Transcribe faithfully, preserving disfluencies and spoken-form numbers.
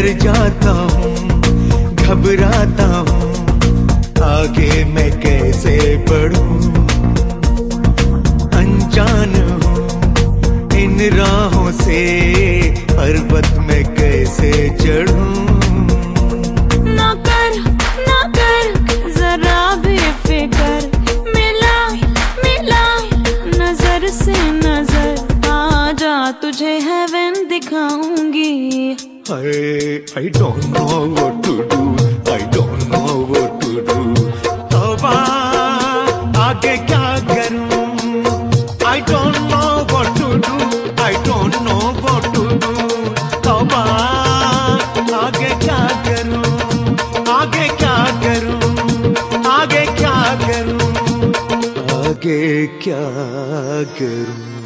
डर जाता हूँ, घबराता हूँ, आगे मैं कैसे बढ़ूं। अनजान हूँ इन राहों से, पर्वत में कैसे चढ़ूं। ना कर ना कर जरा भी फिकर, मिला मिला नजर से नजर, आजा तुझे हेवन दिखाऊंगी। I, I don't know what to do, I don't know what to do। तौबा आगे क्या करूं, I don't know what to do, I don't know what to do। तौबा आगे क्या करूं, आगे क्या करूं, आगे क्या करूं, आगे क्या करूं।